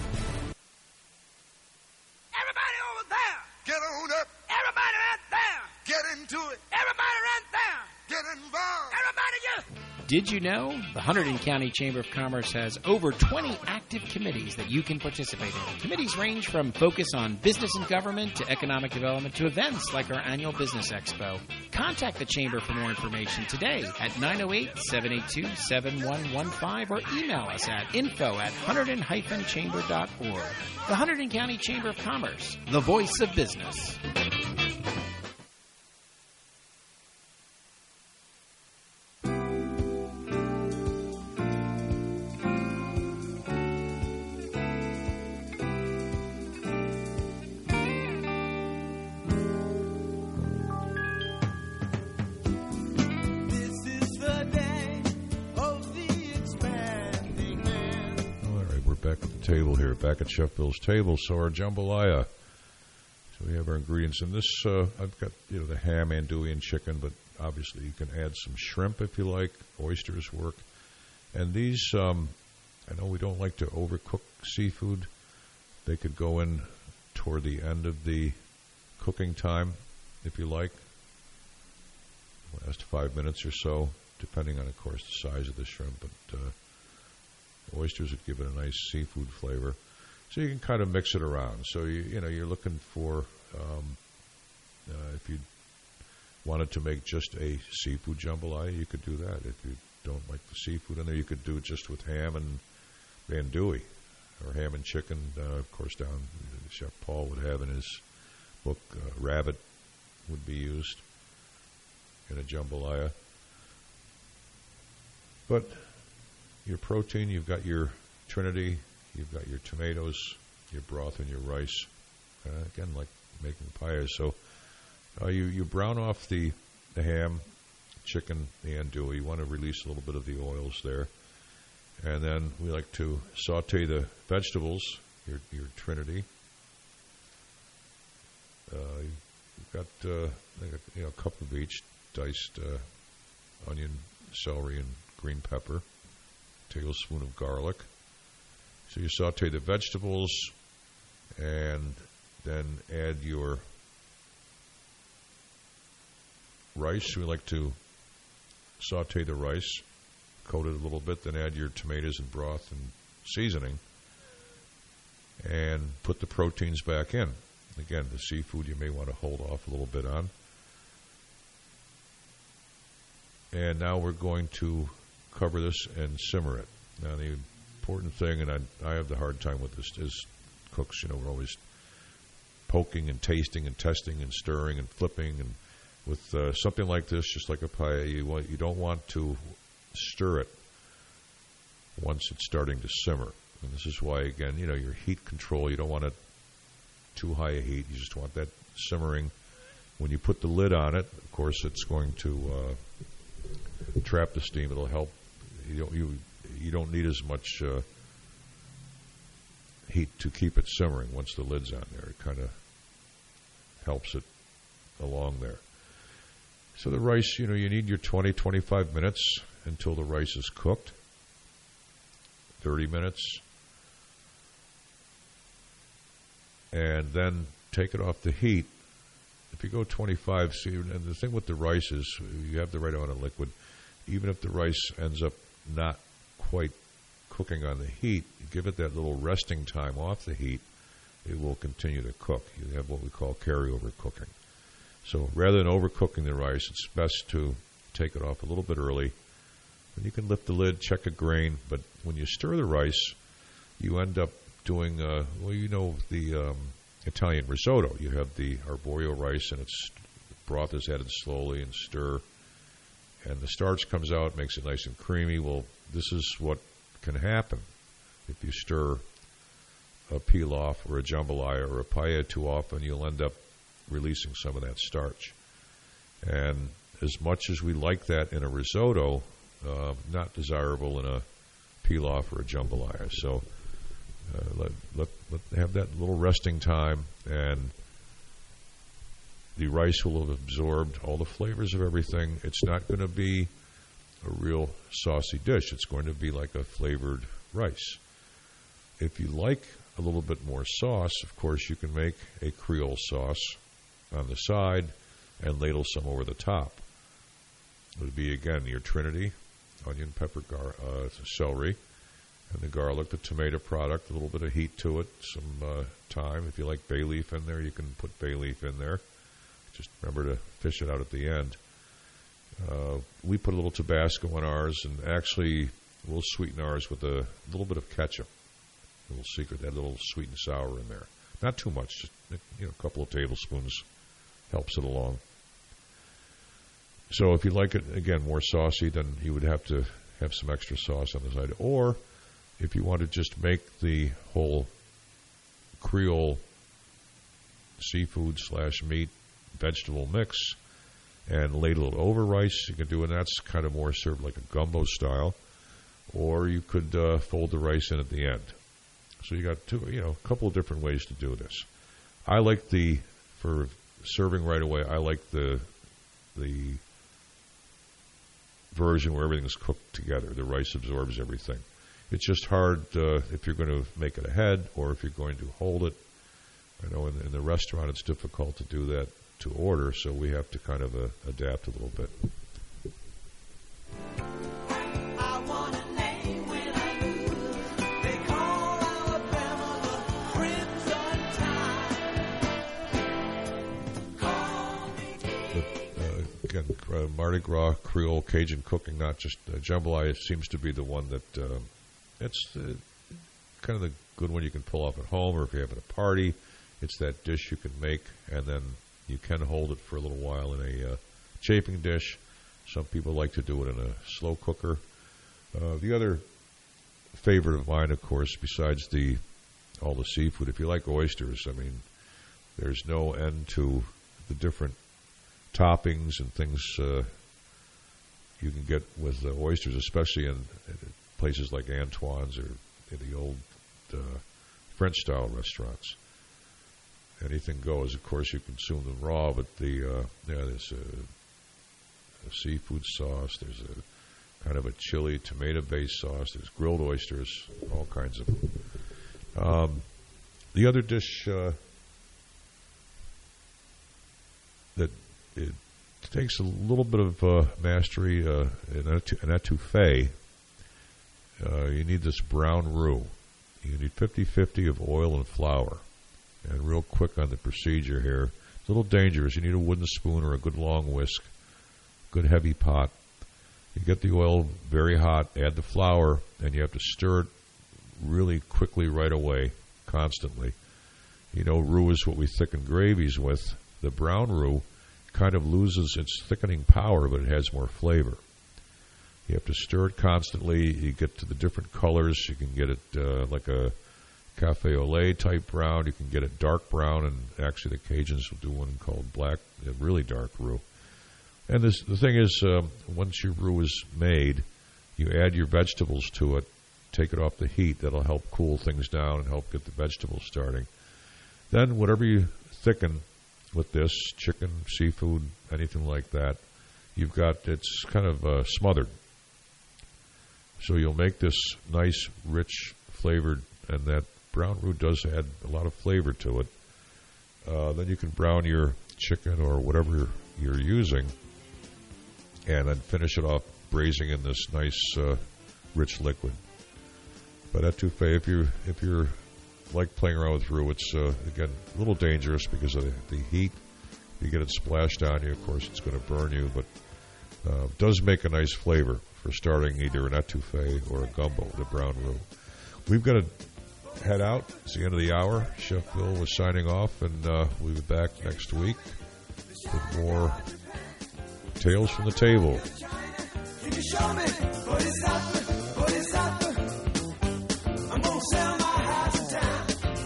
Everybody over there, get on up. Everybody right there, get into it. Everybody right there, get involved. Everybody just... Did you know the Hunterdon County Chamber of Commerce has over 20 active committees that you can participate in? Committees range from focus on business and government to economic development to events like our annual Business Expo. Contact the Chamber for more information today at 908-782-7115 or email us at info@hunterdon-chamber.org. The Hunterdon County Chamber of Commerce, the voice of business. Back at Chef Bill's table, so our jambalaya. So we have our ingredients in this. I've got the ham, andouille, chicken, but obviously you can add some shrimp if you like. Oysters work. And these, I know we don't like to overcook seafood. They could go in toward the end of the cooking time, if you like. Last 5 minutes or so, depending on, of course, the size of the shrimp, but oysters would give it a nice seafood flavor. So you can kind of mix it around. So you're looking for if you wanted to make just a seafood jambalaya, you could do that. If you don't like the seafood in there, you could do it just with ham and andouille, or ham and chicken. Of course, Chef Paul would have in his book, rabbit would be used in a jambalaya. But your protein, you've got your Trinity, you've got your tomatoes, your broth, and your rice. Again, like making payas. So you brown off the ham, chicken, the andouille. You want to release a little bit of the oils there. And then we like to saute the vegetables, your Trinity. You've got a cup of each, diced onion, celery, and green pepper, tablespoon of garlic. So you saute the vegetables and then add your rice. We like to saute the rice, coat it a little bit, then add your tomatoes and broth and seasoning, and put the proteins back in. Again, the seafood you may want to hold off a little bit on. And now we're going to cover this and simmer it. Now, the important thing, and I have the hard time with this, is cooks, we're always poking and tasting and testing and stirring and flipping. And with something like this, just like a paella, you don't want to stir it once it's starting to simmer. And this is why, again, your heat control, you don't want it too high a heat. You just want that simmering. When you put the lid on it, of course, it's going to trap the steam. It'll help. You don't need as much heat to keep it simmering once the lid's on there. It kind of helps it along there. So the rice, you need your 20, 25 minutes until the rice is cooked. 30 minutes. And then take it off the heat. If you go 25, and the thing with the rice is you have the right amount of liquid. Even if the rice ends up not quite cooking on the heat, you give it that little resting time off the heat, it will continue to cook. You have what we call carryover cooking. So rather than overcooking the rice, it's best to take it off a little bit early. And you can lift the lid, check a grain, but when you stir the rice, you end up doing, the Italian risotto. You have the arborio rice, and its broth is added slowly and stir, and the starch comes out, makes it nice and creamy. Well, this is what can happen if you stir a pilaf or a jambalaya or a paella too often. You'll end up releasing some of that starch. And as much as we like that in a risotto, not desirable in a pilaf or a jambalaya. So let have that little resting time, and the rice will have absorbed all the flavors of everything. It's not going to be a real saucy dish. It's going to be like a flavored rice. If you like a little bit more sauce, of course, you can make a Creole sauce on the side and ladle some over the top. It would be, again, your Trinity, onion, pepper, celery, and the garlic, the tomato product, a little bit of heat to it, some thyme. If you like bay leaf in there, you can put bay leaf in there. Just remember to fish it out at the end. We put a little Tabasco in ours, and actually we'll sweeten ours with a little bit of ketchup. A little secret, that little sweet and sour in there. Not too much, just a couple of tablespoons helps it along. So if you like it, again, more saucy, then you would have to have some extra sauce on the side. Or if you want to just make the whole Creole seafood / meat vegetable mix and ladle it over rice, you can do it. And that's kind of more served like a gumbo style. Or you could fold the rice in at the end. So you got a couple of different ways to do this. I like for serving right away, I like the version where everything is cooked together. The rice absorbs everything. It's just hard if you're going to make it ahead or if you're going to hold it. I know in the restaurant it's difficult to do that to order, so we have to kind of adapt a little bit. Again, Mardi Gras, Creole, Cajun cooking, not just jambalaya, seems to be the one that it's kind of the good one you can pull off at home, or if you're having a party, it's that dish you can make, and then you can hold it for a little while in a chafing dish. Some people like to do it in a slow cooker. The other favorite of mine, of course, besides all the seafood, if you like oysters, I mean, there's no end to the different toppings and things you can get with oysters, especially in places like Antoine's or in the old French-style restaurants. Anything goes. Of course, you consume them raw, but there's a seafood sauce. There's kind of a chili tomato-based sauce. There's grilled oysters, all kinds of them. The other dish that it takes a little bit of mastery in etouffee. You need this brown roux. You need 50-50 of oil and flour. And real quick on the procedure here. It's a little dangerous. You need a wooden spoon or a good long whisk, good heavy pot. You get the oil very hot, add the flour, and you have to stir it really quickly right away, constantly. You know, roux is what we thicken gravies with. The brown roux kind of loses its thickening power, but it has more flavor. You have to stir it constantly. You get to the different colors. You can get it like a cafe au lait type brown. You can get it dark brown, and actually the Cajuns will do one called black, really dark roux. And the thing is, once your roux is made, you add your vegetables to it, take it off the heat. That'll help cool things down and help get the vegetables starting. Then whatever you thicken with this, chicken, seafood, anything like that, you've got, it's kind of smothered. So you'll make this nice, rich, flavored, and that brown roux does add a lot of flavor to it. Then you can brown your chicken or whatever you're using, and then finish it off braising in this nice, rich liquid. But etouffee, if you're like playing around with roux, it's again a little dangerous because of the heat. If you get it splashed on you, of course, it's going to burn you. But does make a nice flavor for starting either an etouffee or a gumbo, the brown roux. We've got to head out. It's the end of the hour. Chef Bill was signing off, and we'll be back next week with more Tales from the Table. Can you show me what is happening? What is happening? I'm gonna sell my house in town.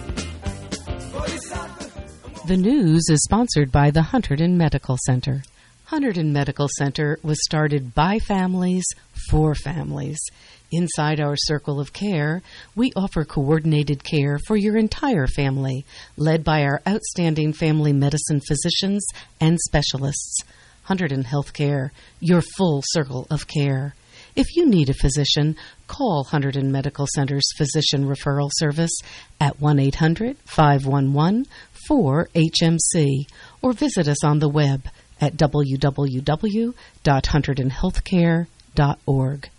What is happening? The news is sponsored by the Hunterdon Medical Center. Hunterdon Medical Center was started by families for families. Inside our circle of care, we offer coordinated care for your entire family, led by our outstanding family medicine physicians and specialists. Hunterdon Healthcare, your full circle of care. If you need a physician, call Hunterdon Medical Center's Physician Referral Service at 1-800-511-4HMC or visit us on the web at www.hunterdonhealthcare.org.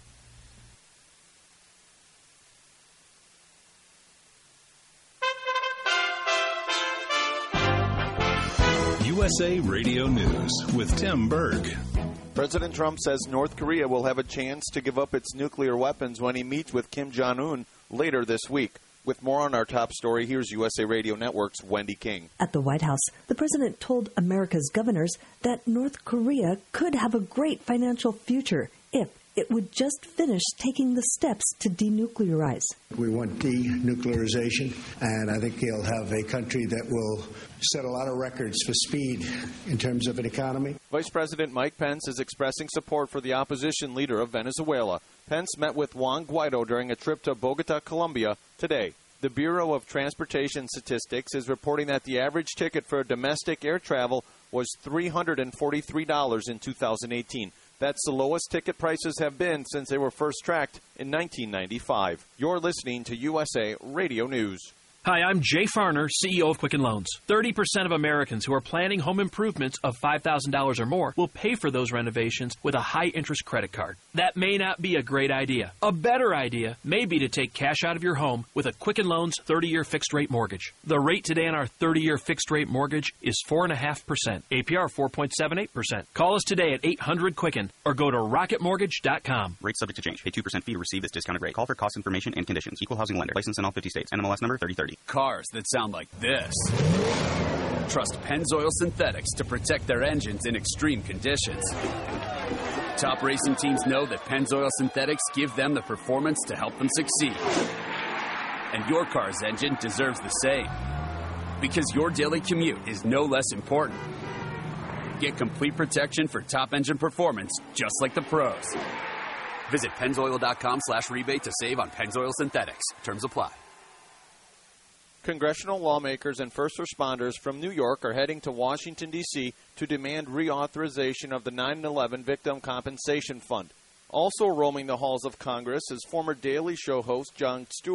USA Radio News with Tim Berg. President Trump says North Korea will have a chance to give up its nuclear weapons when he meets with Kim Jong-un later this week. With more on our top story, here's USA Radio Network's Wendy King. At the White House, the president told America's governors that North Korea could have a great financial future if it would just finish taking the steps to denuclearize. We want denuclearization, and I think he'll have a country that will set a lot of records for speed in terms of an economy. Vice President Mike Pence is expressing support for the opposition leader of Venezuela. Pence met with Juan Guaido during a trip to Bogota, Colombia, today. The Bureau of Transportation Statistics is reporting that the average ticket for domestic air travel was $343 in 2018. That's the lowest ticket prices have been since they were first tracked in 1995. You're listening to USA Radio News. Hi, I'm Jay Farner, CEO of Quicken Loans. 30% of Americans who are planning home improvements of $5,000 or more will pay for those renovations with a high-interest credit card. That may not be a great idea. A better idea may be to take cash out of your home with a Quicken Loans 30-year fixed-rate mortgage. The rate today on our 30-year fixed-rate mortgage is 4.5%, APR 4.78%. Call us today at 800-QUICKEN or go to rocketmortgage.com. Rate subject to change. Pay 2% fee to receive this discounted rate. Call for cost information and conditions. Equal housing lender. License in all 50 states. NMLS number 3030. Cars that sound like this. Trust Pennzoil Synthetics to protect their engines in extreme conditions. Top racing teams know that Pennzoil Synthetics give them the performance to help them succeed. And your car's engine deserves the same. Because your daily commute is no less important. Get complete protection for top engine performance, just like the pros. Visit Pennzoil.com/rebate to save on Pennzoil Synthetics. Terms apply. Congressional lawmakers and first responders from New York are heading to Washington, D.C. to demand reauthorization of the 9/11 Victim Compensation Fund. Also roaming the halls of Congress is former Daily Show host Jon Stewart.